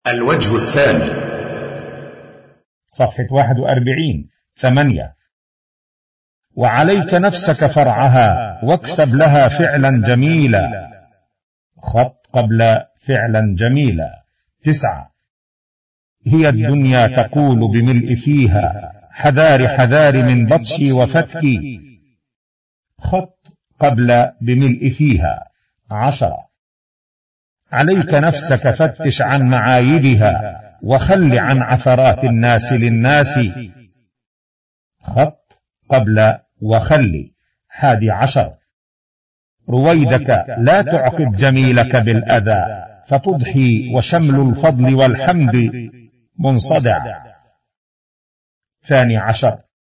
الوجه الثاني، صفحة 41. 8. وعليك نفسك فرعها واكسب لها فعلا جميلا، خط قبل فعلا جميلا. 9. هي الدنيا تقول بملء فيها، حذار حذار من بطشي وفتكي، خط قبل بملء فيها. 10. عليك نفسك فتش عن معايبها وخل عن عثرات الناس للناس، خط قبل وخلي. 11. رويدك لا تعقد جميلك بالأذى فتضحي وشمل الفضل والحمد منصدع. 12.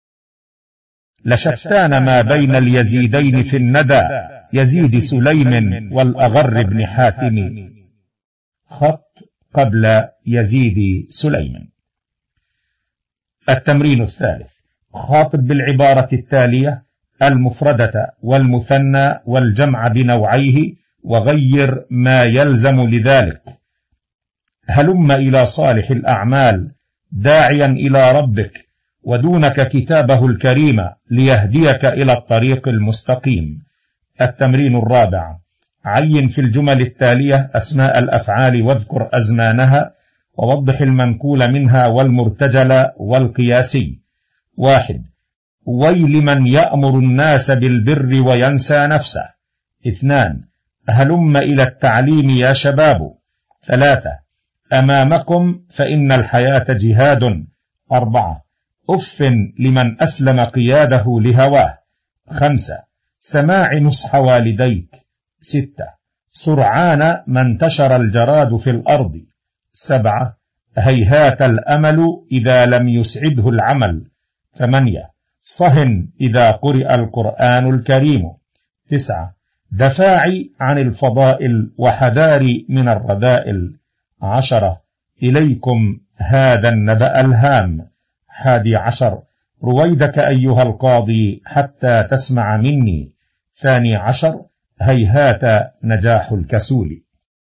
لشتان ما بين اليزيدين في الندى، يزيد سليم والأغر بن حاتم، خط قبل يزيد سليم. التمرين الثالث، خاطب بالعبارة التالية المفردة والمثنى والجمع بنوعيه وغير ما يلزم لذلك. هلم إلى صالح الأعمال داعيا إلى ربك، ودونك كتابه الكريم ليهديك إلى الطريق المستقيم. التمرين الرابع، عين في الجمل التالية أسماء الأفعال واذكر أزمانها ووضح المنقول منها والمرتجل والقياسي. 1. ويل من يأمر الناس بالبر وينسى نفسه. 2. هلم إلى التعليم يا شباب. 3. أمامكم فإن الحياة جهاد. 4. أف لمن أسلم قياده لهواه. 5. سماع نصح والديك. 6. سرعان ما انتشر الجراد في الأرض. 7. هيهات الأمل إذا لم يسعده العمل. 8. صهن إذا قرئ القرآن الكريم. 9. دفاعي عن الفضائل وحذاري من الرذائل. 10. إليكم هذا النبأ الهام. 11. رويدك أيها القاضي حتى تسمع مني. 12. هيهات نجاح الكسول.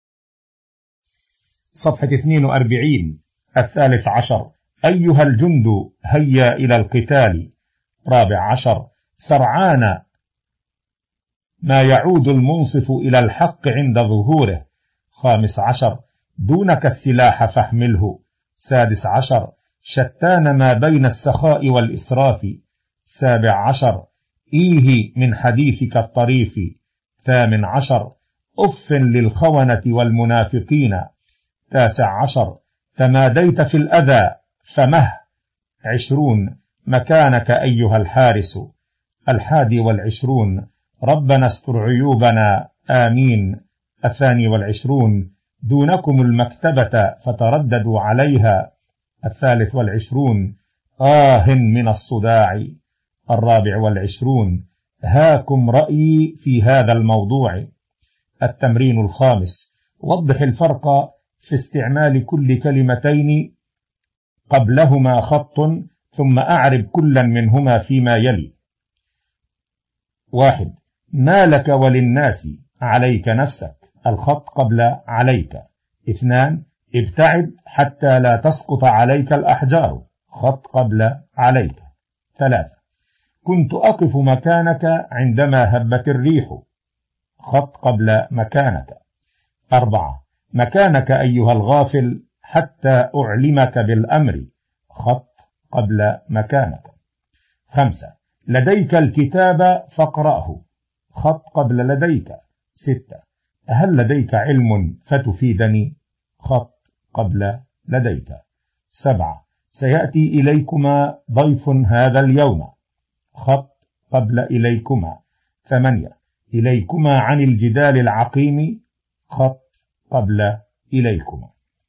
صفحة 42. 13. أيها الجند هيا إلى القتال. 14. سرعان ما يعود المنصف إلى الحق عند ظهوره. 15. دونك السلاح فاحمله. 16. شتان ما بين السخاء والإسراف. 17. إيه من حديثك الطريف. 18. أف للخونة والمنافقين. 19. تماديت في الأذى فمه. 20. مكانك أيها الحارس. 21. ربنا استر عيوبنا آمين. 22. دونكم المكتبة فترددوا عليها. 23. من الصداع. 24. هاكم رأيي في هذا الموضوع. التمرين الخامس، وضح الفرق في استعمال كل كلمتين قبلهما خط ثم أعرب كلا منهما فيما يلي. 1. ما لك وللناس، عليك نفسك، الخط قبل عليك. 2. ابتعد حتى لا تسقط عليك الأحجار، خط قبل عليك. 3. كنت أقف مكانك عندما هبت الريح، خط قبل مكانك. 4. مكانك أيها الغافل حتى أعلمك بالأمر، خط قبل مكانك. 5. لديك الكتاب فاقرأه، خط قبل لديك. 6. هل لديك علم فتفيدني، خط قبل لديك. 7. سيأتي إليكما ضيف هذا اليوم، خط قبل إليكما. 8. إليكما عن الجدال العقيم، خط قبل إليكما.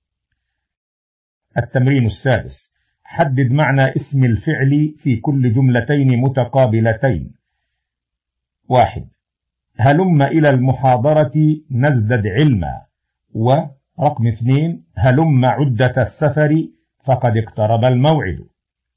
التمرين السادس، حدد معنى اسم الفعل في كل جملتين متقابلتين. 1. هلم إلى المحاضرة نزدد علما. ورقم 2. هلم عدة السفر فقد اقترب الموعد.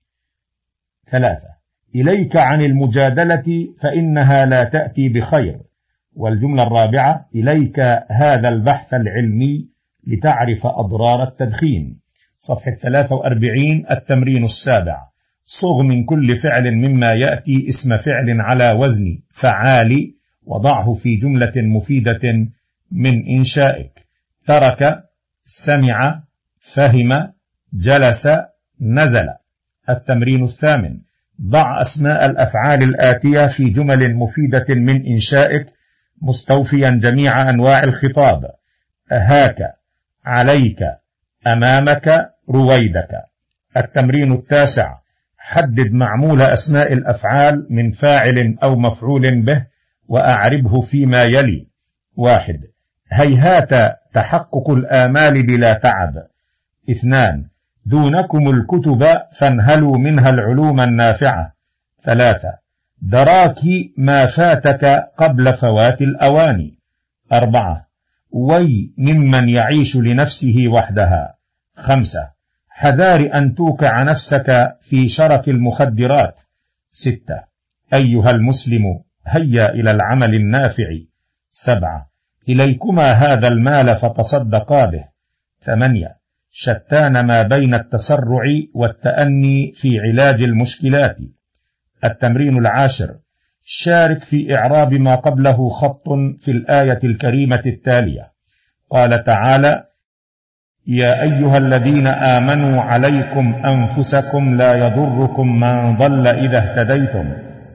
3. إليك عن المجادلة فإنها لا تأتي بخير. والجملة الرابعة، إليك هذا البحث العلمي لتعرف أضرار التدخين. صفحة 43 التمرين السابع. صغ من كل فعل مما يأتي اسم فعل على وزن فعال وضعه في جملة مفيدة من إنشائك. ترك، سمع، فهم، جلس، نزل. التمرين الثامن. ضع أسماء الأفعال الآتية في جمل مفيدة من إنشائك مستوفيا جميع أنواع الخطاب: أهاك، عليك، أمامك، رويدك. التمرين التاسع. حدد معمول أسماء الأفعال من فاعل أو مفعول به وأعربه فيما يلي: 1. هيهات تحقق الآمال بلا تعب. 2. دونكم الكتب فانهلوا منها العلوم النافعة. 3. دراك ما فاتك قبل فوات الأوان. 4. وي ممن يعيش لنفسه وحدها. 5. حذار أن توقع نفسك في شرف المخدرات. 6. أيها المسلم هيا إلى العمل النافع. 7. إليكما هذا المال فتصدقا به. 8. شتان ما بين التسرع والتأني في علاج المشكلات. التمرين العاشر. شارك في إعراب ما قبله خط في الآية الكريمة التالية. قال تعالى: يا أيها الذين آمنوا عليكم أنفسكم لا يضركم من ضل إذا اهتديتم.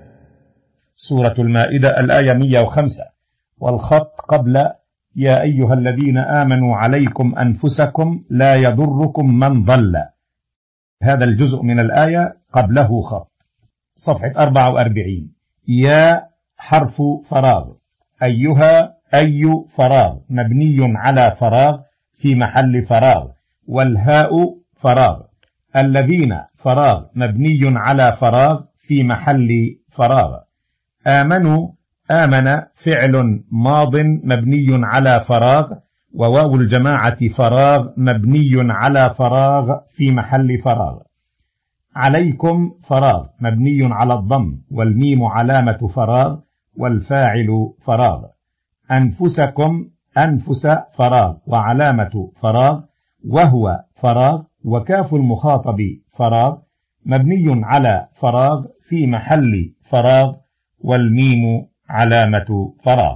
سورة المائدة الآية 105. والخط قبل يا أيها الذين آمنوا عليكم أنفسكم لا يضركم من ضل، هذا الجزء من الآية قبله خط. صفحة 44. يا حرف فراغ. أيها أي فراغ مبني على فراغ في محل فراغ، والهاء فراغ. الذين فراغ مبني على فراغ في محل فراغ. آمنوا آمن فعل ماض مبني على فراغ، وواو الجماعة فراغ مبني على فراغ في محل فراغ. عليكم فراغ مبني على الضم والميم علامة فراغ والفاعل فراغ. أنفسكم أنفس فراغ وعلامة فراغ وهو فراغ، وكاف المخاطب فراغ مبني على فراغ في محل فراغ والميم علامة فراغ.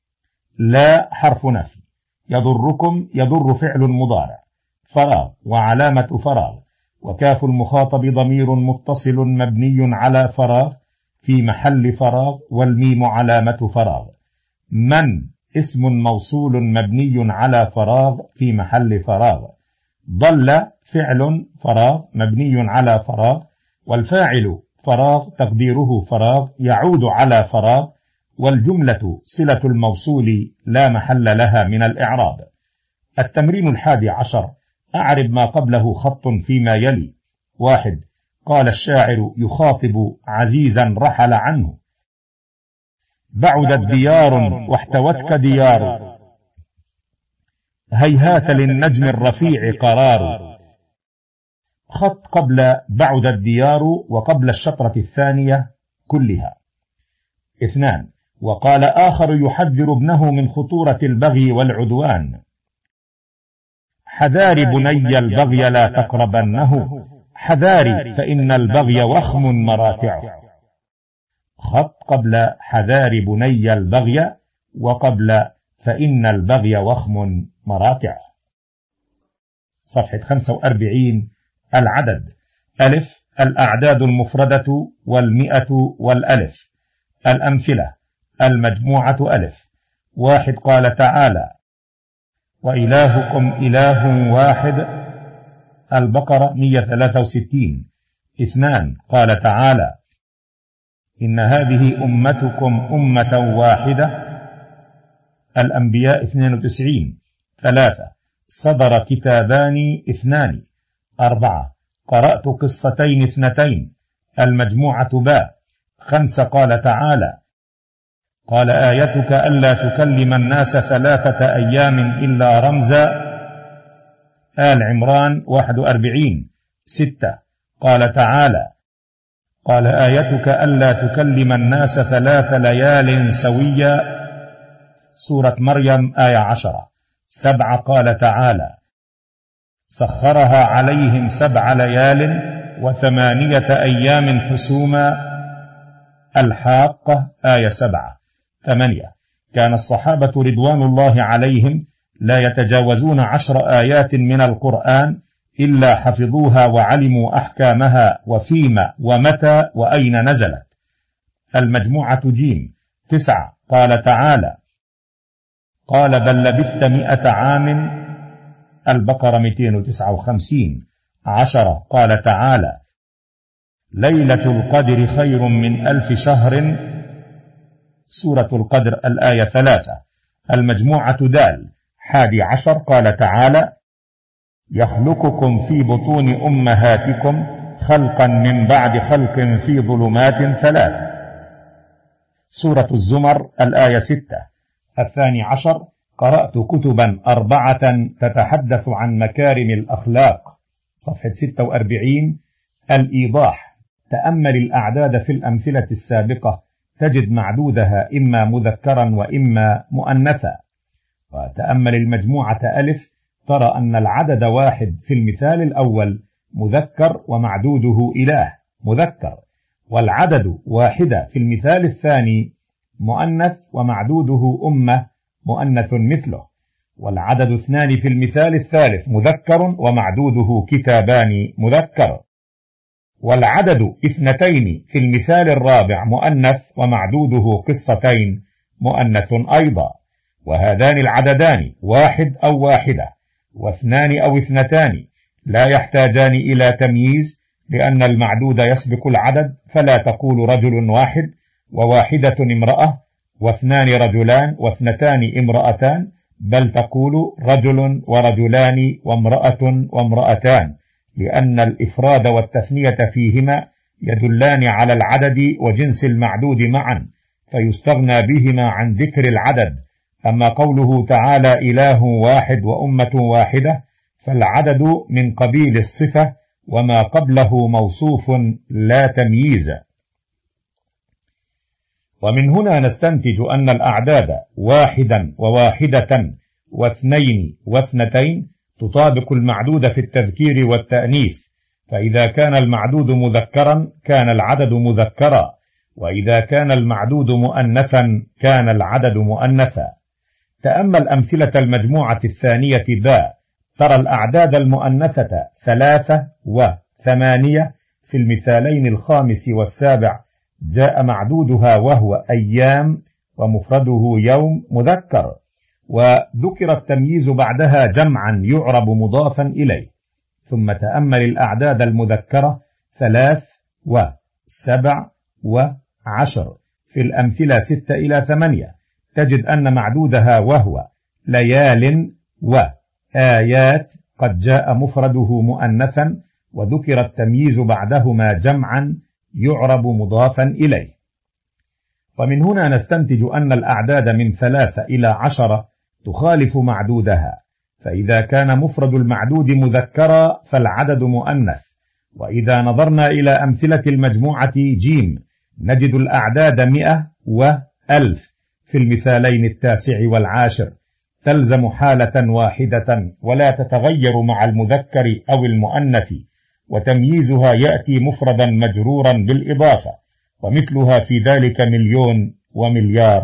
لا حرف نفي. يضركم يضر فعل مضارع فراغ وعلامة فراغ، وكاف المخاطب ضمير متصل مبني على فراغ في محل فراغ والميم علامة فراغ. من اسم موصول مبني على فراغ في محل فراغ. ضل فعل فراغ مبني على فراغ، والفاعل فراغ تقديره فراغ يعود على فراغ، والجملة صلة الموصول لا محل لها من الإعراب. التمرين 11. أعرب ما قبله خط فيما يلي. 1. قال الشاعر يخاطب عزيزا رحل عنه: بعدت ديار واحتوتك ديار، هيهات للنجم الرفيع قرار. خط قبل بعد الديار وقبل الشطرة الثانية كلها. 2. وقال آخر يحذر ابنه من خطورة البغي والعدوان: حذاري بني البغي لا تقربنه، حذاري فإن البغي وخم مراتعه. خط قبل حذاري بني البغي وقبل فإن البغي وخم مراتعه. صفحة 45. العدد. ألف الأعداد المفردة والمئة والألف. الأمثلة. المجموعة ألف. 1. قال تعالى: وإلهكم إله واحد. البقرة 163. 2. قال تعالى: إن هذه أمتكم أمة واحدة. الأنبياء 92. 3. صدر كتابان 2. 4. قرأت قصتين 2. المجموعة باء. 5. قال تعالى: قال آيتك ألا تكلم الناس 3 أيام إلا رمزا. آل عمران 41. 6. قال تعالى: قال آيتك ألا تكلم الناس 3 ليال سويا. سورة مريم آية 10. 7 قال تعالى: سخرها عليهم 7 ليال و8 أيام حسوما. الحاقة آية 7. 8 كان الصحابة رضوان الله عليهم لا يتجاوزون 10 آيات من القرآن إلا حفظوها وعلموا أحكامها وفيما ومتى وأين نزلت. المجموعة جيم. 9 قال تعالى: قال بل لبثت 100 عام. البقرة 259. 10 قال تعالى: ليلة القدر خير من 1000 شهر. سورة القدر الآية 3. المجموعة دال. 11 قال تعالى: يخلقكم في بطون أمهاتكم خلقا من بعد خلق في ظلمات 3. سورة الزمر الآية 6. 12 قرأت كتبا 4 تتحدث عن مكارم الأخلاق. صفحة 46. الإيضاح. تأمل الأعداد في الأمثلة السابقة تجد معدودها إما مذكرا وإما مؤنثا. وتأمل المجموعة ألف ترى أن العدد 1 في المثال الأول مذكر ومعدوده إله مذكر، والعدد 1 في المثال الثاني مؤنث ومعدوده أمة مؤنث مثله، والعدد 2 في المثال الثالث مذكر ومعدوده كتابان مذكر، والعدد 2 في المثال الرابع مؤنث ومعدوده قصتين مؤنث أيضا. وهذان العددان 1 أو 1 و2 أو 2 لا يحتاجان إلى تمييز، لأن المعدود يسبق العدد، فلا تقول رجل واحد وواحدة امرأة واثنان رجلان واثنتان امرأتان، بل تقول رجل ورجلان وامرأة وامرأتان، لأن الإفراد والتثنية فيهما يدلان على العدد وجنس المعدود معا، فيستغنى بهما عن ذكر العدد. أما قوله تعالى إله واحد وأمة واحدة فالعدد من قبيل الصفة، وما قبله موصوف لا تمييز. ومن هنا نستنتج أن الأعداد 1 و1 و2 و2 تطابق المعدود في التذكير والتأنيث، فإذا كان المعدود مذكرا كان العدد مذكرا، وإذا كان المعدود مؤنثا كان العدد مؤنثا. تأمل أمثلة المجموعة الثانية باء، ترى الأعداد المؤنثة 3 و8 في المثالين الخامس والسابع جاء معدودها وهو أيام ومفرده يوم مذكر، وذكر التمييز بعدها جمعا يعرب مضافا إليه. ثم تأمل الأعداد المذكرة 3 و7 و10 في الأمثلة 6 إلى 8 تجد أن معدودها وهو ليال وآيات قد جاء مفرده مؤنثا، وذكر التمييز بعدهما جمعا يعرب مضافا إليه. ومن هنا نستنتج أن الأعداد من 3 إلى 10 تخالف معدودها، فإذا كان مفرد المعدود مذكرا فالعدد مؤنث. وإذا نظرنا إلى أمثلة المجموعة جيم نجد الأعداد 100 و1000 في المثالين 9 و10 تلزم حالة واحدة ولا تتغير مع المذكر أو المؤنث، وتمييزها يأتي مفردا مجرورا بالإضافة، ومثلها في ذلك مليون ومليار.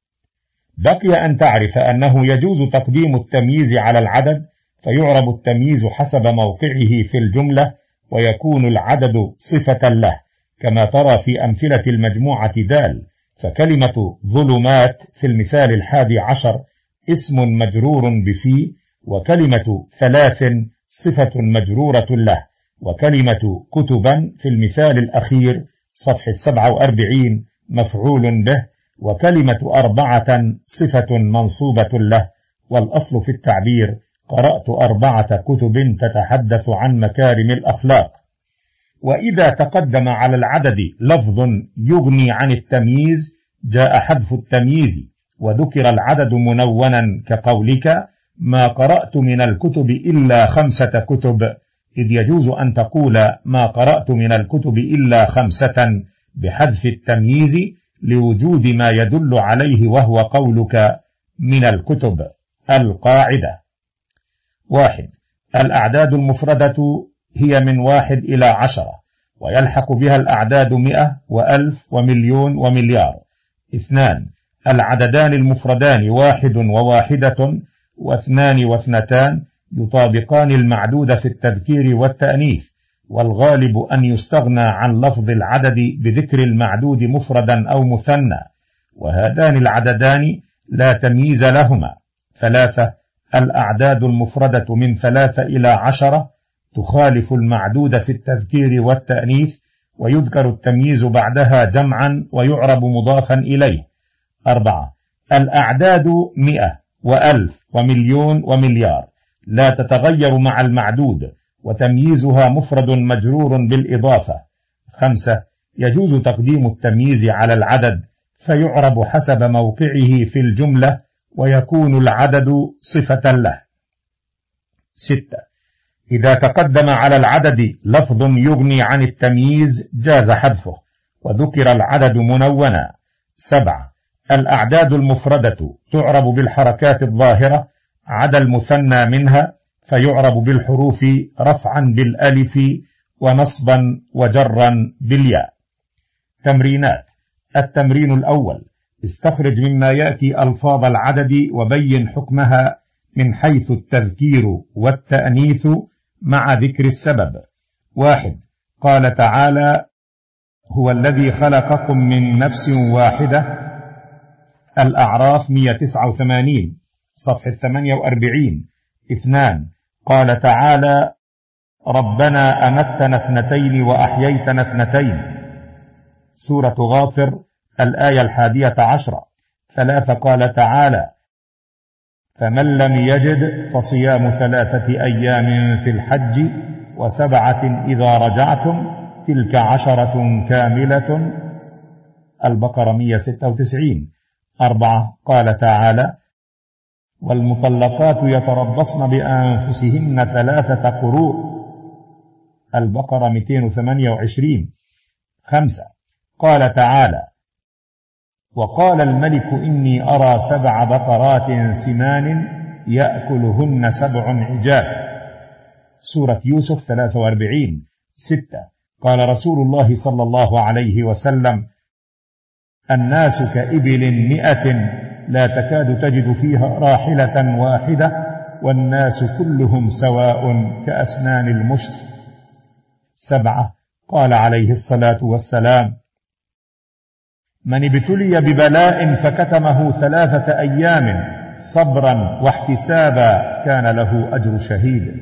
بقي أن تعرف أنه يجوز تقديم التمييز على العدد، فيعرب التمييز حسب موقعه في الجملة ويكون العدد صفة له، كما ترى في أمثلة المجموعة دال، فكلمة ظلمات في المثال 11 اسم مجرور بفي، وكلمة 3 صفة مجرورة له، وكلمة كتبا في المثال الأخير صفحة 47 مفعول به، وكلمة 4 صفة منصوبة له. والأصل في التعبير قرأت 4 كتب تتحدث عن مكارم الأخلاق. وإذا تقدم على العدد لفظ يغني عن التمييز جاء حذف التمييز، وذكر العدد منونا كقولك ما قرأت من الكتب إلا 5 كتب، إذ يجوز أن تقول ما قرأت من الكتب إلا 5 بحذف التمييز لوجود ما يدل عليه وهو قولك من الكتب. القاعدة: 1. الأعداد المفردة هي من 1 إلى 10، ويلحق بها الأعداد 100 و1000 ومليون ومليار. 2. العددان المفردان 1 وواحدة واثنان واثنتان يطابقان المعدود في التذكير والتأنيث، والغالب أن يستغنى عن لفظ العدد بذكر المعدود مفردا أو مثنى، وهذان العددان لا تمييز لهما. 3. الأعداد المفردة من 3 إلى 10 تخالف المعدود في التذكير والتأنيث، ويذكر التمييز بعدها جمعا ويعرب مضافا إليه. 4. الأعداد 100 و1000 ومليون ومليار لا تتغير مع المعدود، وتمييزها مفرد مجرور بالإضافة. 5. يجوز تقديم التمييز على العدد فيعرب حسب موقعه في الجملة، ويكون العدد صفة له. 6. إذا تقدم على العدد لفظ يغني عن التمييز جاز حذفه، وذكر العدد منونا. 7. الأعداد المفردة تعرب بالحركات الظاهرة عدا المثنى منها، فيعرب بالحروف رفعا بالألف ونصبا وجرا بالياء. تمرينات. التمرين الأول: استخرج مما يأتي ألفاظ العدد وبين حكمها من حيث التذكير والتأنيث مع ذكر السبب. 1. قال تعالى: هو الذي خلقكم من نفس واحدة. الأعراف 189 صفحة 48. 2. قال تعالى: ربنا أمتنا 2 وأحييتنا 2. سورة غافر الآية 11. 3. قال تعالى: فمن لم يجد فصيام 3 أيام في الحج و7 إذا رجعتم تلك 10 كاملة. البقرة 196. 4. قال تعالى: والمطلقات يتربصن بأنفسهن 3 قروء. البقرة 228. 5. قال تعالى: وقال الملك إني أرى 7 بقرات سمان يأكلهن 7 عجاف. سورة يوسف 43. 6. قال رسول الله صلى الله عليه وسلم: الناس كإبل 100 لا تكاد تجد فيها راحلة واحدة، والناس كلهم سواء كأسنان المشط. 7. قال عليه الصلاة والسلام: من ابتلي ببلاء فكتمه 3 أيام صبرا واحتسابا كان له أجر شهيد.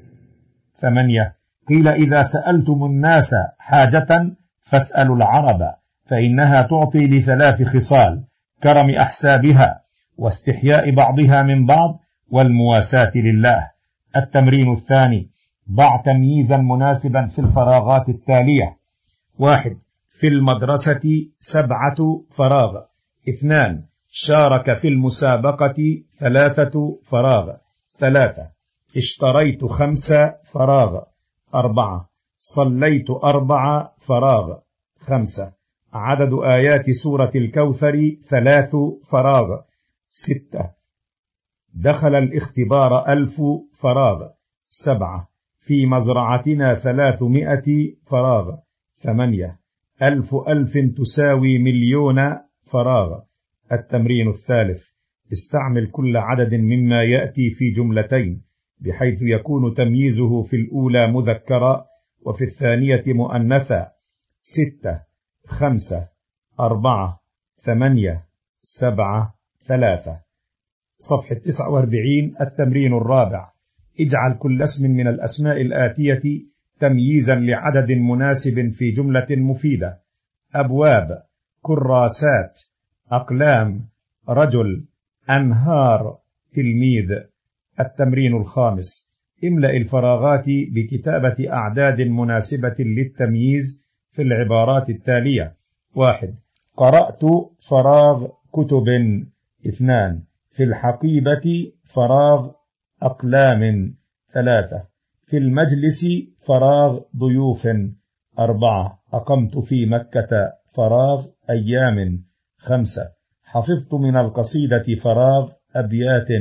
8. قيل: إذا سألتم الناس حاجة فاسألوا العرب، فإنها تعطي ل3 خصال: كرم أحسابها، واستحياء بعضها من بعض، والمواساة لله. التمرين الثاني: ضع تمييزا مناسبا في الفراغات التالية. 1. في المدرسة 7 فراغ. 2. شارك في المسابقة 3 فراغ. 3. اشتريت 5 فراغ. 4. صليت 4 فراغ. 5. عدد آيات سورة الكوثر 3 فراغ. 6. دخل الاختبار 1000 فراغ. 7. في مزرعتنا 300 فراغ. 8. 1000 تساوي مليون فراغ. التمرين الثالث: استعمل كل عدد مما يأتي في جملتين، بحيث يكون تمييزه في الأولى مذكرا وفي الثانية مؤنثا. 6 5 4 8 7 3. صفحة 49. التمرين الرابع: اجعل كل اسم من الأسماء الآتية تمييزا لعدد مناسب في جملة مفيدة: أبواب، كراسات، أقلام، رجل، أنهار، تلميذ. التمرين الخامس: املأ الفراغات بكتابة أعداد مناسبة للتمييز في العبارات التالية: 1. قرأت فراغ كتب. 2. في الحقيبة فراغ أقلام. 3. في المجلس فراغ ضيوف. 4. أقمت في مكة فراغ أيام. 5. حفظت من القصيدة فراغ أبيات.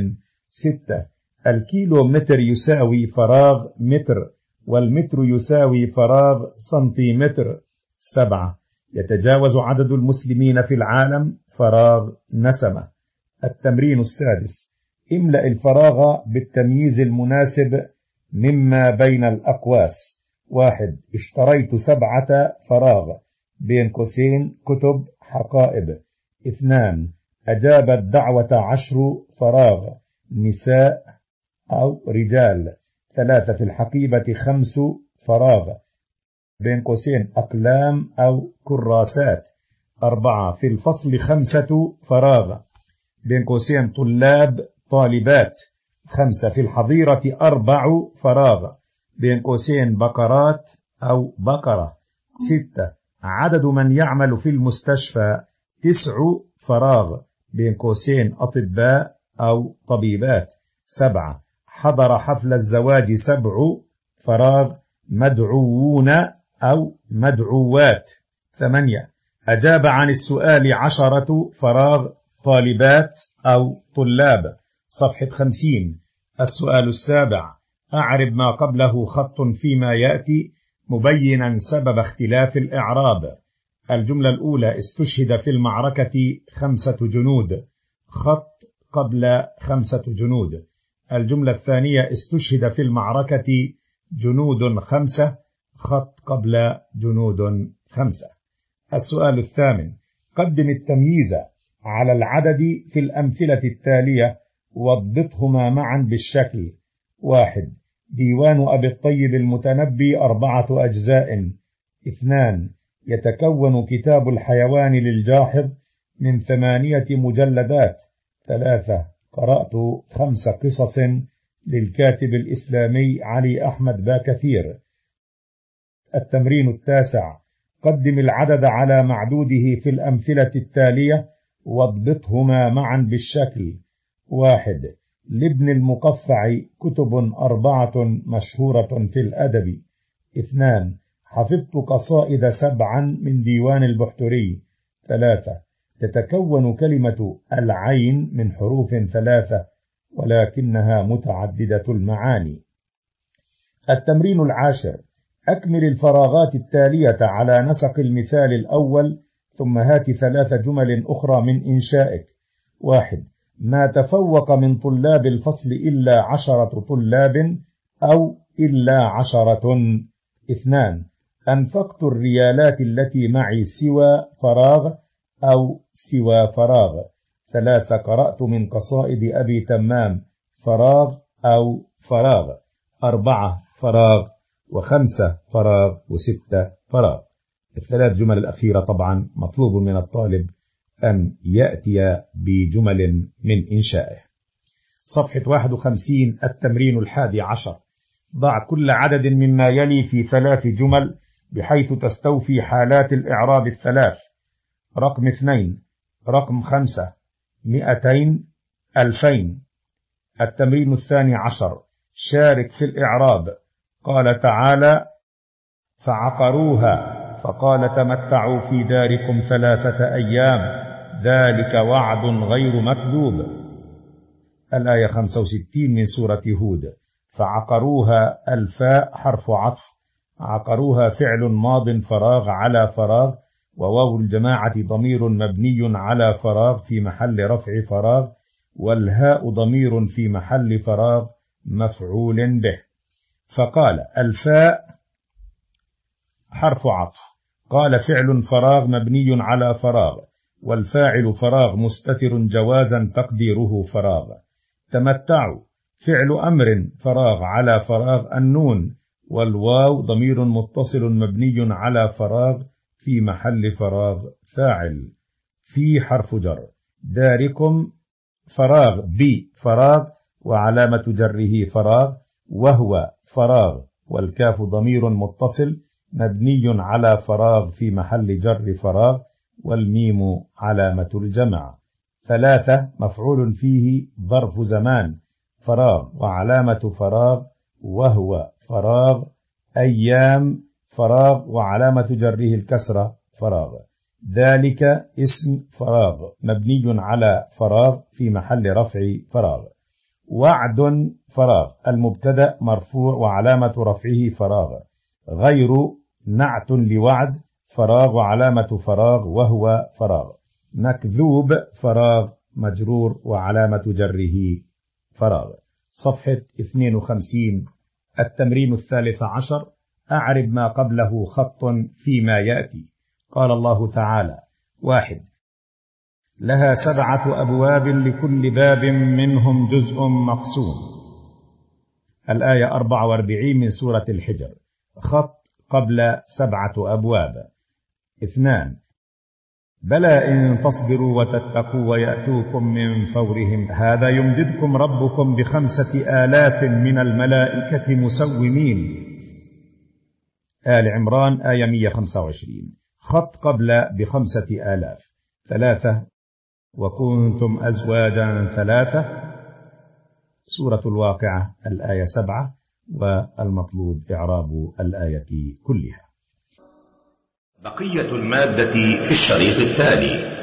6. الكيلو متر يساوي فراغ متر، والمتر يساوي فراغ سنتيمتر. 7. يتجاوز عدد المسلمين في العالم فراغ نسمة. التمرين السادس: املأ الفراغ بالتمييز المناسب مما بين الأقواس. 1. اشتريت 7 فراغ بين قوسين كتب حقائب. 2. أجاب الدعوة 10 فراغ نساء أو رجال. 3. في الحقيبة 5 فراغ بين قوسين أقلام أو كراسات. 4. في الفصل 5 فراغ بين قوسين طلاب طالبات. 5. في الحظيرة 4 فراغ بين قوسين بقرات أو بقرة. 6. عدد من يعمل في المستشفى 9 فراغ بين قوسين أطباء أو طبيبات. 7. حضر حفل الزواج 7 فراغ مدعوون أو مدعوات. 8. أجاب عن السؤال 10 فراغ طالبات أو طلاب. صفحة 50. السؤال السابع: أعرب ما قبله خط فيما يأتي مبينا سبب اختلاف الإعراب. الجملة الأولى: استشهد في المعركة 5 جنود. خط قبل 5 جنود. الجملة الثانية: استشهد في المعركة جنود 5. خط قبل جنود 5. السؤال الثامن: قدم التمييز على العدد في الأمثلة التالية واضبطهما معا بالشكل. 1. ديوان أبي الطيب المتنبي 4 أجزاء. 2. يتكون كتاب الحيوان للجاحظ من 8 مجلدات. 3. قرأت 5 قصص للكاتب الإسلامي علي أحمد باكثير. التمرين التاسع: قدم العدد على معدوده في الأمثلة التالية واضبطهما معا بالشكل. 1. لابن المقفع كتب 4 مشهورة في الأدب. 2. حفظت قصائد 7 من ديوان البحتري. 3. تتكون كلمة العين من حروف 3 ولكنها متعددة المعاني. التمرين العاشر: أكمل الفراغات التالية على نسق المثال الأول ثم هات 3 جمل أخرى من إنشائك. 1. ما تفوق من طلاب الفصل إلا 10 طلاب أو إلا 10. 2. أنفقت الريالات التي معي سوى فراغ أو سوى فراغ. 3. قرأت من قصائد أبي تمام فراغ أو فراغ. 4. فراغ. 5. فراغ. 6. فراغ. ال3 جمل الأخيرة طبعا مطلوب من الطالب أن يأتي بجمل من إنشائه. صفحة 51. التمرين 11: ضع كل عدد مما يلي في 3 جمل بحيث تستوفي حالات الإعراب 3. رقم 2. رقم 5. 200. 2000. التمرين 12: شارك في الإعراب. قال تعالى: فعقروها فقال تمتعوا في داركم 3 أيام ذلك وعد غير مكذوب. الآية 65 من سورة هود. فعقروها الفاء حرف عطف، عقروها فعل ماض فراغ على فراغ، وواو الجماعة ضمير مبني على فراغ في محل رفع فراغ، والهاء ضمير في محل فراغ مفعول به. فقال الفاء حرف عطف، قال فعل فراغ مبني على فراغ، والفاعل فراغ مستتر جوازا تقديره فراغ. تمتعوا فعل أمر فراغ على فراغ النون، والواو ضمير متصل مبني على فراغ في محل فراغ فاعل. في حرف جر. داركم فراغ بفراغ وعلامة جره فراغ، وهو فراغ والكاف ضمير متصل مبني على فراغ في محل جر فراغ، والميم علامة الجمع. 3 مفعول فيه ظرف زمان فراغ وعلامة فراغ وهو فراغ. أيام فراغ وعلامة جره الكسرة فراغ. ذلك اسم فراغ مبني على فراغ في محل رفع فراغ. وعد فراغ، المبتدأ مرفوع وعلامة رفعه فراغ، غير نعت لوعد، فراغ وعلامة فراغ وهو فراغ. مكذوب فراغ مجرور وعلامة جره فراغ. صفحة 52. التمرين 13. أعرب ما قبله خط فيما يأتي. قال الله تعالى: 1. لها 7 أبواب لكل باب منهم جزء مقسوم. الآية 44 من سورة الحجر. خط قبل 7 أبواب. 2. بلى إن تصبروا وتتقوا ويأتوكم من فورهم هذا يمددكم ربكم ب5,000 من الملائكة مسومين. آل عمران آية 125. خط قبل ب5,000. 3. وكنتم أزواجا 3. سورة الواقعة الآية 7. والمطلوب إعراب الآية كلها. بقية المادة في الشريط التالي.